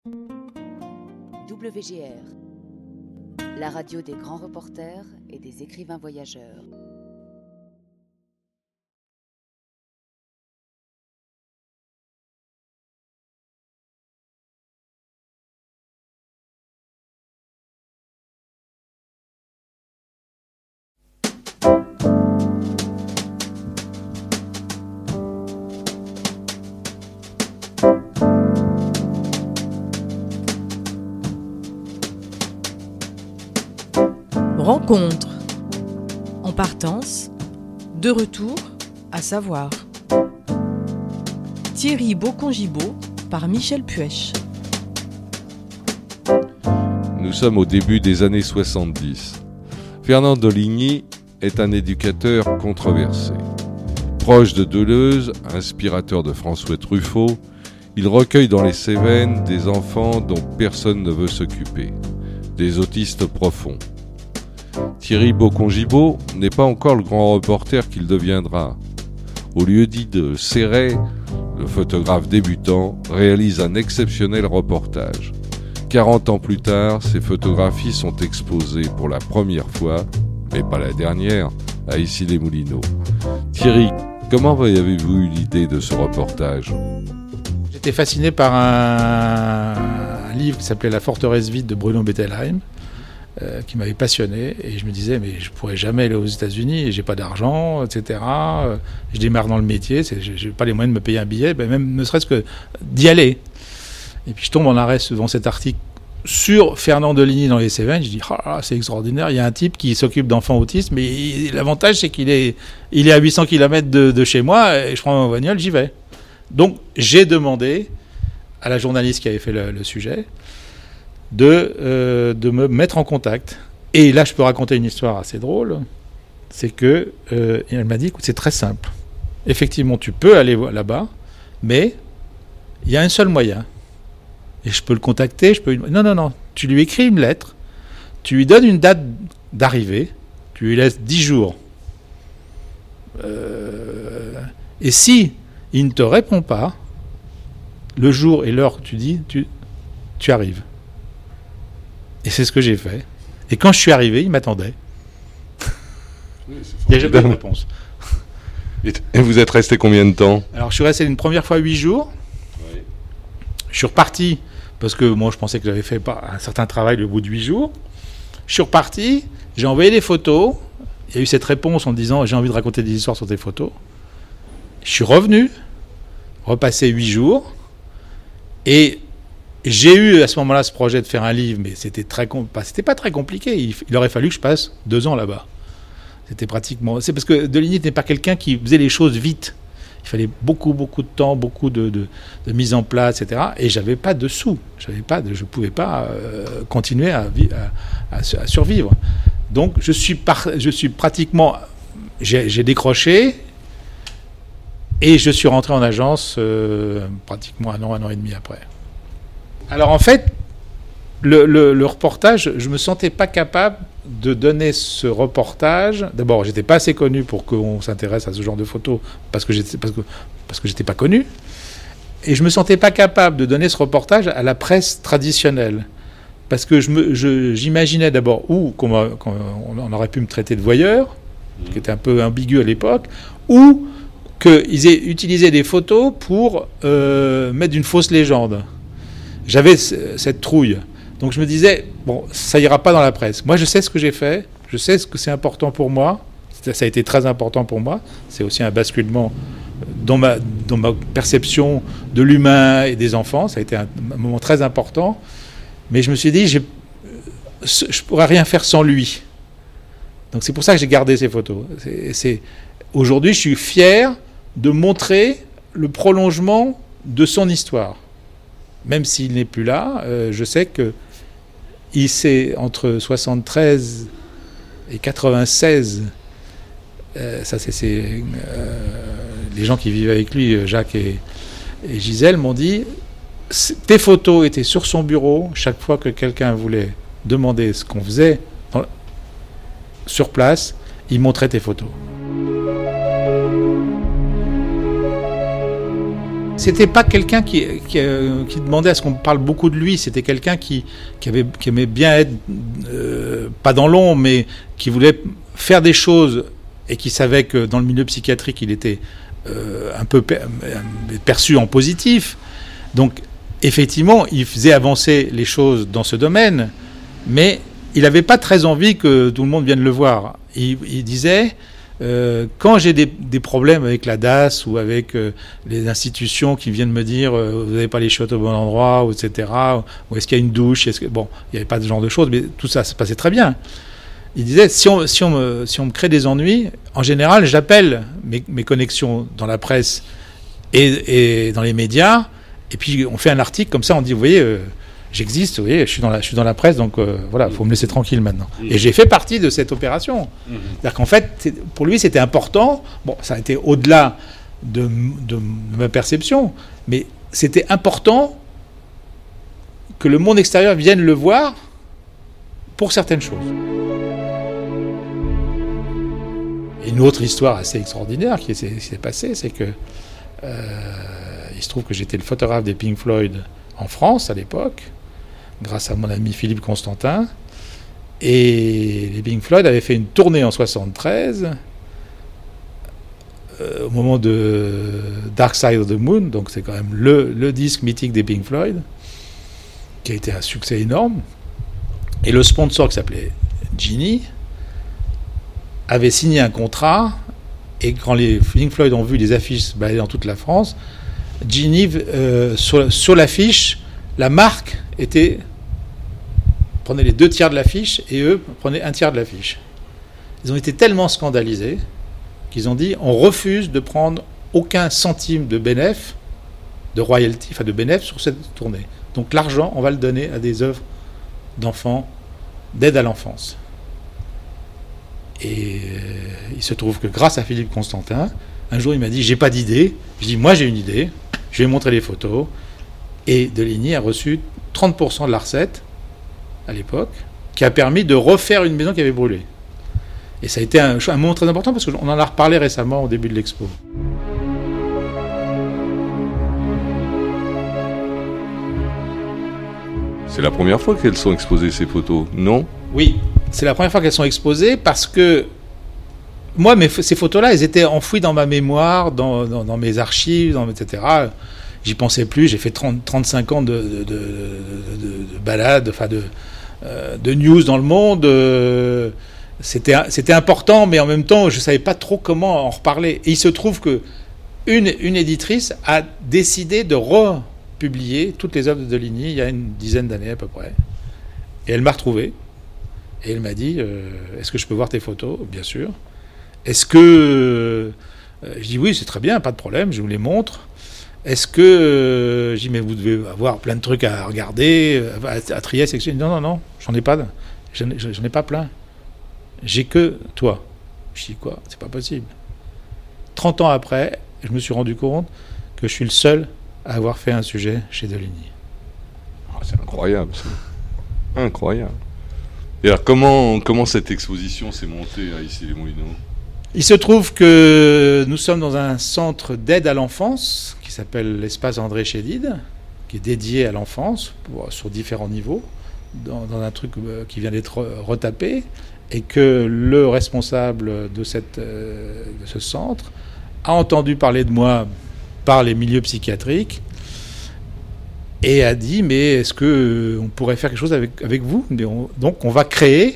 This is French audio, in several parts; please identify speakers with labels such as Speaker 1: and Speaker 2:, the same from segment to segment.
Speaker 1: WGR, la radio des grands reporters et des écrivains voyageurs.
Speaker 2: Rencontre. En partance, de retour, à savoir. Thierry Boccon-Gibaud par Michel Puech.
Speaker 3: Nous sommes au début des années 70. Fernand de Ligny est un éducateur controversé. Proche de Deleuze, inspirateur de François Truffaut, il recueille dans les Cévennes des enfants dont personne ne veut s'occuper, des autistes profonds. Thierry Boccon-Gibaud n'est pas encore le grand reporter qu'il deviendra. Au lieu-dit de Serret, le photographe débutant réalise un exceptionnel reportage. 40 ans plus tard, ces photographies sont exposées pour la première fois, mais pas la dernière, à Issy-les-Moulineaux. Thierry, comment avez-vous eu l'idée de ce reportage ?
Speaker 4: J'étais fasciné par un livre qui s'appelait La forteresse vide de Bruno Bettelheim, qui m'avait passionné, et je me disais mais je pourrais jamais aller aux États-Unis et j'ai pas d'argent, etc. Je démarre dans le métier, j'ai pas les moyens de me payer un billet, même ne serait-ce que d'y aller. Et puis je tombe en arrêt devant cet article sur Fernand de Ligny dans les Cévennes. Je dis c'est extraordinaire, il y a un type qui s'occupe d'enfants autistes, mais l'avantage c'est qu'il est à 800 km de chez moi, et je prends ma bagnole, j'y vais. Donc j'ai demandé à la journaliste qui avait fait le sujet de me mettre en contact. Et là, je peux raconter une histoire assez drôle. C'est que elle m'a dit, écoute, c'est très simple. Effectivement, tu peux aller là-bas, mais il y a un seul moyen. Et je peux le contacter, Non. Tu lui écris une lettre, tu lui donnes une date d'arrivée, tu lui laisses 10 jours. Et si il ne te répond pas, le jour et l'heure que tu dis, tu arrives. Et c'est ce que j'ai fait. Et quand je suis arrivé, il m'attendait.
Speaker 3: Oui,
Speaker 4: il n'y a jamais eu de réponse.
Speaker 3: Et vous êtes resté combien de temps ?
Speaker 4: Alors, je suis resté une première fois 8 jours. Oui. Je suis reparti, parce que moi, je pensais que j'avais fait un certain travail au bout de 8 jours. Je suis reparti, j'ai envoyé des photos. Il y a eu cette réponse en disant « J'ai envie de raconter des histoires sur tes photos ». Je suis revenu, repassé 8 jours, et j'ai eu à ce moment-là ce projet de faire un livre, mais c'était pas très compliqué. Il aurait fallu que je passe 2 ans là-bas. C'était pratiquement... C'est parce que de Ligny n'était pas quelqu'un qui faisait les choses vite. Il fallait beaucoup de temps, beaucoup de mise en place, etc. Et j'avais pas de sous. Je pouvais pas continuer à survivre. Donc je suis pratiquement... J'ai décroché et je suis rentré en agence pratiquement un an et demi après. Alors en fait, le reportage, je ne me sentais pas capable de donner ce reportage. D'abord, j'étais pas assez connu pour qu'on s'intéresse à ce genre de photos parce que j'étais pas connu. Et je me sentais pas capable de donner ce reportage à la presse traditionnelle. Parce que j'imaginais d'abord qu'on aurait pu me traiter de voyeur, ce qui était un peu ambigu à l'époque, ou qu'ils aient utilisé des photos pour mettre une fausse légende. J'avais cette trouille. Donc je me disais, bon, ça ira pas dans la presse. Moi, je sais ce que j'ai fait. Je sais ce que c'est important pour moi. Ça a été très important pour moi. C'est aussi un basculement dans ma perception de l'humain et des enfants. Ça a été un moment très important. Mais je me suis dit, je pourrais rien faire sans lui. Donc c'est pour ça que j'ai gardé ces photos. Aujourd'hui, je suis fier de montrer le prolongement de son histoire. Même s'il n'est plus là, je sais qu'il s'est, entre 73 et 96, ça c'est les gens qui vivaient avec lui, Jacques et Gisèle, m'ont dit tes photos étaient sur son bureau chaque fois que quelqu'un voulait demander ce qu'on faisait sur place, il montrait tes photos. c'était pas quelqu'un qui demandait à ce qu'on parle beaucoup de lui. C'était quelqu'un qui aimait bien être, pas dans l'ombre, mais qui voulait faire des choses et qui savait que dans le milieu psychiatrique, il était un peu perçu en positif. Donc, effectivement, il faisait avancer les choses dans ce domaine, mais il n'avait pas très envie que tout le monde vienne le voir. Il disait, quand j'ai des problèmes avec la DAS ou avec les institutions qui viennent me dire vous n'avez pas les chiottes au bon endroit, ou etc., ou est-ce qu'il y a une douche, bon, il n'y avait pas ce genre de choses, mais tout ça se passait très bien. Il disait, si on me crée des ennuis, en général, j'appelle mes connexions dans la presse et dans les médias, et puis on fait un article comme ça, on dit, vous voyez, j'existe, vous voyez, je suis dans la presse, donc voilà, il faut me laisser tranquille maintenant. Et j'ai fait partie de cette opération. C'est-à-dire qu'en fait, pour lui, c'était important. Bon, ça a été au-delà de ma perception, mais c'était important que le monde extérieur vienne le voir pour certaines choses. Et une autre histoire assez extraordinaire qui s'est passée, c'est que il se trouve que j'étais le photographe des Pink Floyd en France à l'époque, grâce à mon ami Philippe Constantin. Et les Pink Floyd avaient fait une tournée en 1973, au moment de Dark Side of the Moon, donc c'est quand même le disque mythique des Pink Floyd, qui a été un succès énorme. Et le sponsor, qui s'appelait Genie, avait signé un contrat, et quand les Pink Floyd ont vu les affiches se balader dans toute la France, Genie, sur l'affiche, la marque prenait les 2 tiers de l'affiche et eux prenaient 1 tiers de l'affiche. Ils ont été tellement scandalisés qu'ils ont dit on refuse de prendre aucun centime de bénéfice, de royalty, enfin de bénéfice sur cette tournée. Donc l'argent, on va le donner à des œuvres d'enfants, d'aide à l'enfance. Et il se trouve que grâce à Philippe Constantin, un jour il m'a dit j'ai pas d'idée. Je dis moi j'ai une idée, je vais montrer les photos. Et Deligny a reçu 30% de la recette à l'époque, qui a permis de refaire une maison qui avait brûlé. Et ça a été un moment très important parce qu'on en a reparlé récemment au début de l'expo.
Speaker 3: C'est la première fois qu'elles sont exposées, ces photos, non ?
Speaker 4: Oui, c'est la première fois qu'elles sont exposées parce que moi, ces photos-là, elles étaient enfouies dans ma mémoire, dans mes archives, etc. J'y pensais plus. J'ai fait 35 ans de balades, enfin de news dans le monde. C'était important, mais en même temps, je ne savais pas trop comment en reparler. Et il se trouve que une éditrice a décidé de republier toutes les œuvres de Deligny il y a une dizaine d'années à peu près. Et elle m'a retrouvé. Et elle m'a dit est-ce que je peux voir tes photos ? Bien sûr. Est-ce que... je dis oui, c'est très bien, pas de problème, je vous les montre. Est-ce que... je dis mais vous devez avoir plein de trucs à regarder, à trier, etc. Non, j'en ai pas. J'en ai pas plein. J'ai que toi. Je dis quoi ? C'est pas possible. 30 ans après, je me suis rendu compte que je suis le seul à avoir fait un sujet chez Deligny.
Speaker 3: Oh, c'est incroyable, ça. Incroyable. Et alors, comment cette exposition s'est montée à Issy-les-Moulineaux ?
Speaker 4: Il se trouve que nous sommes dans un centre d'aide à l'enfance qui s'appelle l'espace André Chédid, qui est dédié à l'enfance sur différents niveaux, dans un truc qui vient d'être retapé, et que le responsable de ce centre a entendu parler de moi par les milieux psychiatriques et a dit mais est-ce qu'on pourrait faire quelque chose avec vous ? Donc on va créer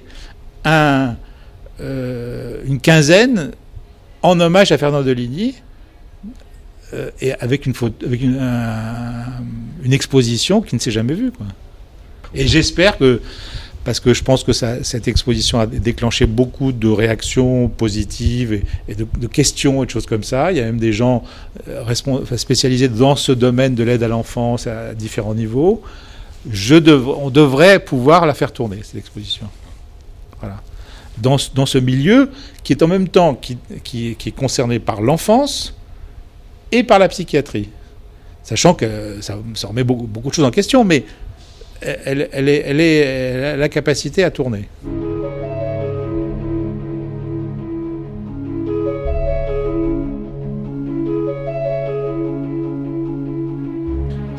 Speaker 4: une quinzaine en hommage à Fernand Deligny et avec une exposition qui ne s'est jamais vue, quoi. Et j'espère que, parce que je pense que cette exposition a déclenché beaucoup de réactions positives et de questions et de choses comme ça. Il y a même des gens spécialisés dans ce domaine de l'aide à l'enfance à différents niveaux. On devrait pouvoir la faire tourner, cette exposition. Voilà. Dans ce milieu qui est en même temps qui est concerné par l'enfance et par la psychiatrie. Sachant que ça remet beaucoup de choses en question, mais elle a la capacité à tourner.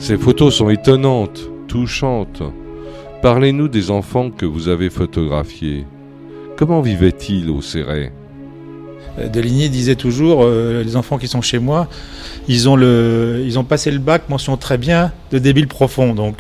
Speaker 3: Ces photos sont étonnantes, touchantes. Parlez-nous des enfants que vous avez photographiés. Comment vivaient-ils au Céret ?
Speaker 4: Deligny disait toujours, les enfants qui sont chez moi, ils ont passé le bac, mention très bien, de débile profond. Donc,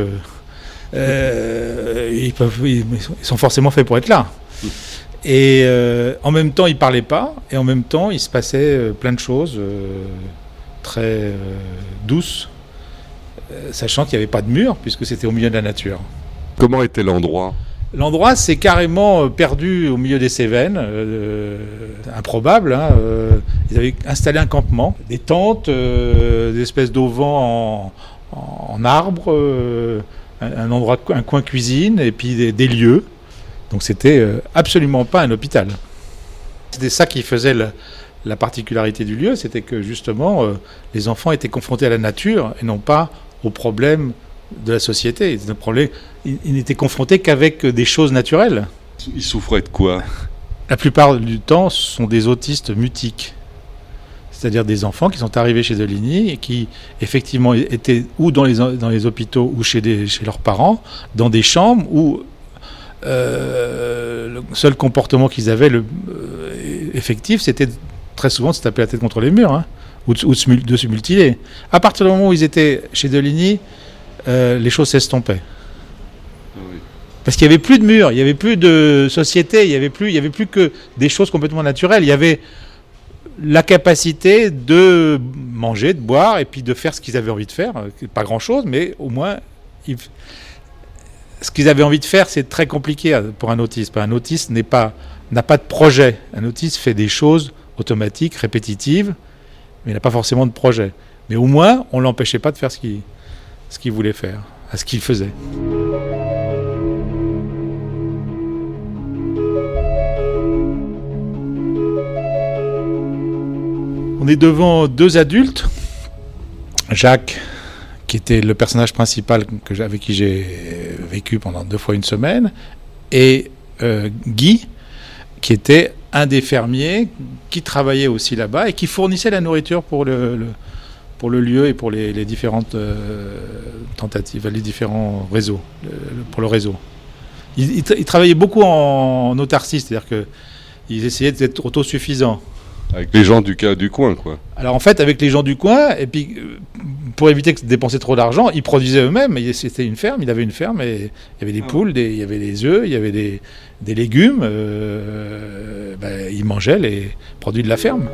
Speaker 4: ils sont forcément faits pour être là. Et en même temps, ils ne parlaient pas, et en même temps, il se passait plein de choses très douces, sachant qu'il n'y avait pas de mur, puisque c'était au milieu de la nature.
Speaker 3: Comment était l'endroit ?
Speaker 4: L'endroit, c'est carrément perdu au milieu des Cévennes, improbable. Hein, ils avaient installé un campement, des tentes, des espèces d'auvents en arbre, un coin cuisine, et puis des lieux. Donc c'était absolument pas un hôpital. C'était ça qui faisait la particularité du lieu, c'était que justement les enfants étaient confrontés à la nature et non pas aux problèmes de la société. Ils n'étaient confrontés qu'avec des choses naturelles.
Speaker 3: Ils souffraient de quoi ?
Speaker 4: La plupart du temps, ce sont des autistes mutiques. C'est-à-dire des enfants qui sont arrivés chez Deligny et qui, effectivement, étaient ou dans les hôpitaux ou chez leurs parents, dans des chambres où le seul comportement qu'ils avaient effectif, c'était très souvent de se taper la tête contre les murs, hein, ou de se mutiler. À partir du moment où ils étaient chez Deligny, les choses s'estompaient. Oui. Parce qu'il n'y avait plus de murs, il n'y avait plus de société, il n'y avait plus que des choses complètement naturelles. Il y avait la capacité de manger, de boire, et puis de faire ce qu'ils avaient envie de faire. Pas grand-chose, mais au moins, ce qu'ils avaient envie de faire, c'est très compliqué pour un autiste. Un autiste n'a pas de projet. Un autiste fait des choses automatiques, répétitives, mais il n'a pas forcément de projet. Mais au moins, on ne l'empêchait pas de faire ce qu'il voulait faire, à ce qu'il faisait. On est devant deux adultes, Jacques, qui était le personnage principal avec qui j'ai vécu pendant 2 fois une semaine, et Guy, qui était un des fermiers qui travaillait aussi là-bas et qui fournissait la nourriture pour le lieu et pour les différentes tentatives, les différents réseaux, pour le réseau. Ils travaillaient beaucoup en autarcie, c'est-à-dire qu'ils essayaient d'être autosuffisants.
Speaker 3: Avec les gens du coin, quoi.
Speaker 4: Alors en fait, avec les gens du coin, et puis pour éviter de dépenser trop d'argent, ils produisaient eux-mêmes. C'était une ferme, il avait une ferme, et il y avait des poules, il y avait des œufs, il y avait des légumes. Ils mangeaient les produits de la ferme.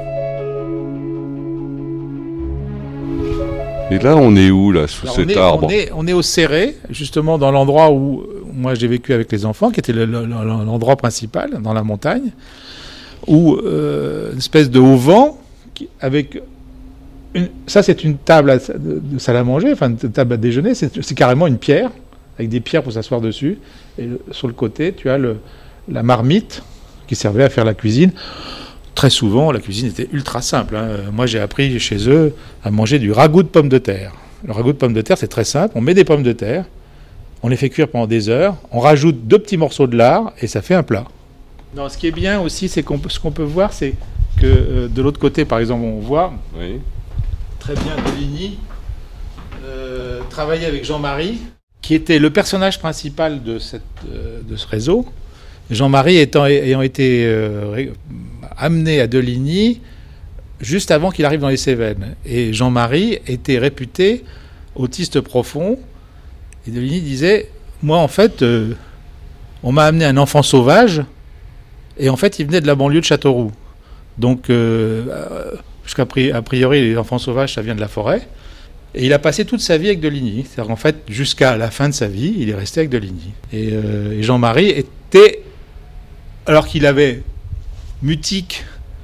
Speaker 3: Et là, on est où, là, sous cet arbre ?
Speaker 4: On est au Céret, justement dans l'endroit où moi j'ai vécu avec les enfants, qui était l'endroit principal, dans la montagne, où une espèce de haut-vent, avec ça c'est une table de salle à manger, enfin une table à déjeuner, c'est carrément une pierre, avec des pierres pour s'asseoir dessus, et sur le côté tu as la marmite qui servait à faire la cuisine. Très souvent, la cuisine était ultra simple. Hein. Moi, j'ai appris chez eux à manger du ragoût de pommes de terre. Le ragoût de pommes de terre, c'est très simple. On met des pommes de terre, on les fait cuire pendant des heures, on rajoute 2 petits morceaux de lard et ça fait un plat. Non, ce qui est bien aussi, c'est ce qu'on peut voir, c'est que de l'autre côté, par exemple, on voit très bien Deligny travailler avec Jean-Marie, qui était le personnage principal de ce réseau. Jean-Marie ayant été amené à Deligny juste avant qu'il arrive dans les Cévennes. Et Jean-Marie était réputé autiste profond. Et Deligny disait, moi en fait, on m'a amené un enfant sauvage, et en fait il venait de la banlieue de Châteauroux. Donc, jusqu'à priori, les enfants sauvages, ça vient de la forêt. Et il a passé toute sa vie avec Deligny. C'est-à-dire qu'en fait, jusqu'à la fin de sa vie, il est resté avec Deligny. Et Jean-Marie était, alors qu'il avait mutique,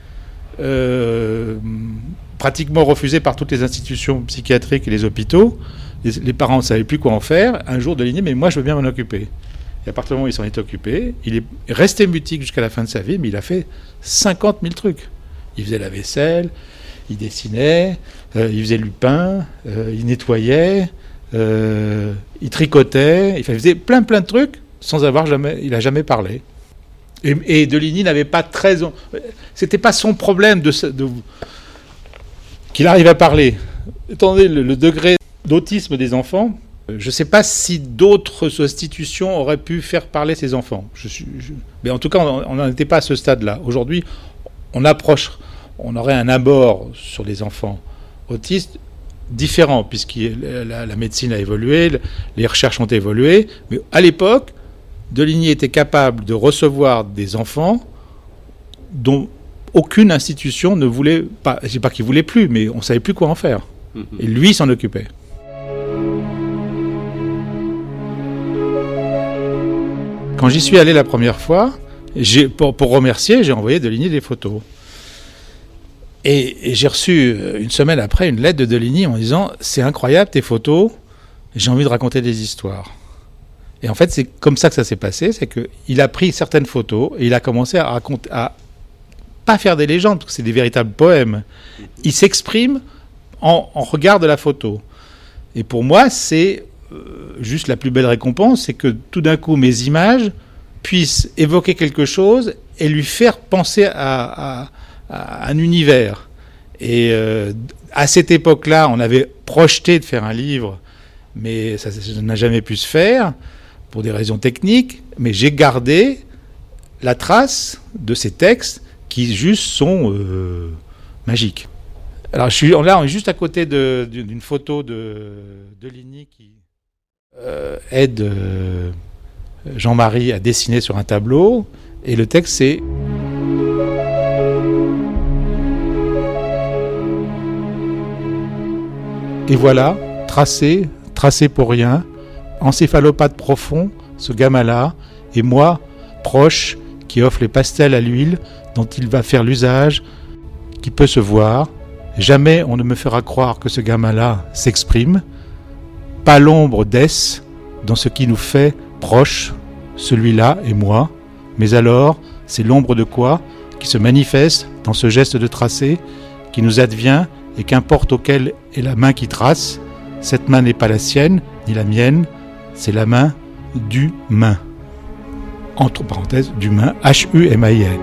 Speaker 4: pratiquement refusé par toutes les institutions psychiatriques et les hôpitaux, les parents ne savaient plus quoi en faire. Un jour, Deligny, mais moi je veux bien m'en occuper. Et à partir du moment où il s'en est occupé, il est resté mutique jusqu'à la fin de sa vie, mais il a fait 50 000 trucs. Il faisait la vaisselle, il dessinait, il faisait le pain, il nettoyait, il tricotait, il faisait plein de trucs il n'a jamais parlé. Et Deligny n'avait pas très... C'était pas son problème qu'il arrive à parler. Étant donné le degré d'autisme des enfants, je ne sais pas si d'autres institutions auraient pu faire parler ces enfants. Mais en tout cas, on n'en était pas à ce stade-là. Aujourd'hui, on aurait un abord sur les enfants autistes différent, puisque la médecine a évolué, les recherches ont évolué. Mais à l'époque, Deligny était capable de recevoir des enfants dont aucune institution ne voulait pas. Je ne sais pas qu'il ne voulait plus, mais on ne savait plus quoi en faire. Et lui s'en occupait. Quand j'y suis allé la première fois, pour remercier, j'ai envoyé Deligny des photos. Et j'ai reçu, une semaine après, une lettre de Deligny en me disant « C'est incroyable tes photos, j'ai envie de raconter des histoires ». Et en fait, c'est comme ça que ça s'est passé, c'est qu'il a pris certaines photos et il a commencé à raconter, à pas faire des légendes, parce que c'est des véritables poèmes. Il s'exprime en regard de la photo. Et pour moi, c'est juste la plus belle récompense, c'est que tout d'un coup, mes images puissent évoquer quelque chose et lui faire penser à un univers. Et à cette époque-là, on avait projeté de faire un livre, mais ça n'a jamais pu se faire, pour des raisons techniques, mais j'ai gardé la trace de ces textes qui juste sont magiques. Alors là, on est juste à côté d'une photo de Deligny qui aide Jean-Marie à dessiner sur un tableau, et le texte c'est « Et voilà, tracé pour rien, encéphalopathe profond, ce gamin-là, et moi, proche, qui offre les pastels à l'huile dont il va faire l'usage, qui peut se voir. Jamais on ne me fera croire que ce gamin-là s'exprime. Pas l'ombre d'ess dans ce qui nous fait proche, celui-là et moi. Mais alors, c'est l'ombre de quoi qui se manifeste dans ce geste de tracé, qui nous advient, et qu'importe auquel est la main qui trace, cette main n'est pas la sienne, ni la mienne, c'est la main du main. Entre parenthèses, du main, H-U-M-A-I-N.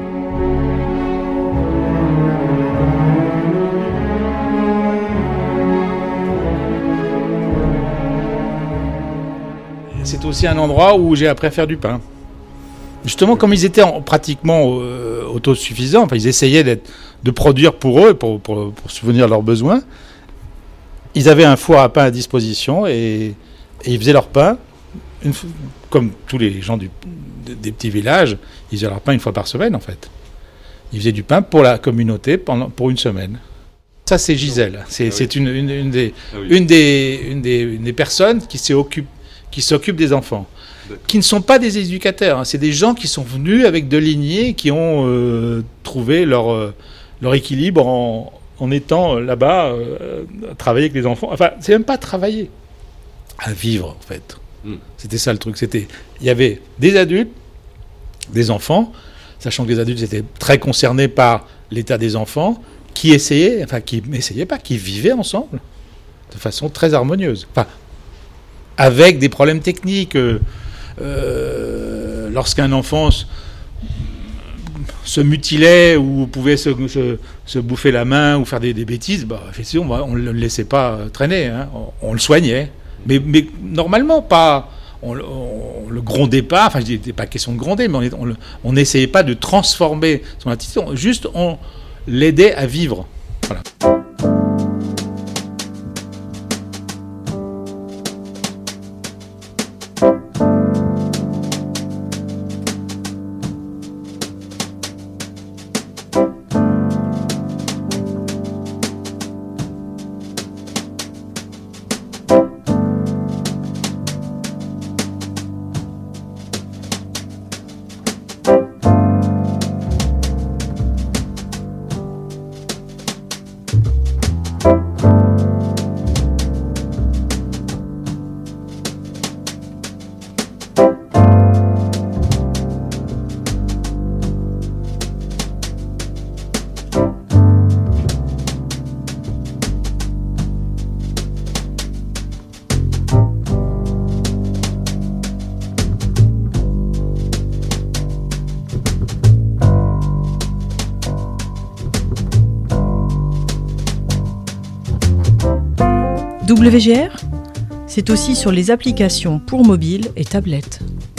Speaker 4: C'est aussi un endroit où j'ai appris à faire du pain. Justement, comme ils étaient pratiquement autosuffisants, enfin, ils essayaient de produire pour eux, pour subvenir à leurs besoins. Ils avaient un four à pain à disposition et ils faisaient leur pain, comme tous les gens des petits villages, ils faisaient leur pain une fois par semaine en fait. Ils faisaient du pain pour la communauté pour une semaine. Ça c'est Gisèle, c'est une des personnes qui s'occupent des enfants, qui ne sont pas des éducateurs, hein. C'est des gens qui sont venus avec Deligny, qui ont trouvé leur équilibre en étant là-bas, à travailler avec les enfants. Enfin, c'est même pas travailler, à vivre en fait. C'était ça le truc. Il y avait des adultes, des enfants, sachant que les adultes étaient très concernés par l'état des enfants, qui vivaient ensemble de façon très harmonieuse. Enfin, avec des problèmes techniques. Lorsqu'un enfant se mutilait ou pouvait se bouffer la main ou faire des bêtises, effectivement, on ne le laissait pas traîner, hein. On le soignait. Mais normalement, pas. On le grondait pas. Enfin, il n'était pas question de gronder, mais on n'essayait pas de transformer son attitude. Juste, on l'aidait à vivre. Voilà.
Speaker 2: WGR, c'est aussi sur les applications pour mobile et tablette.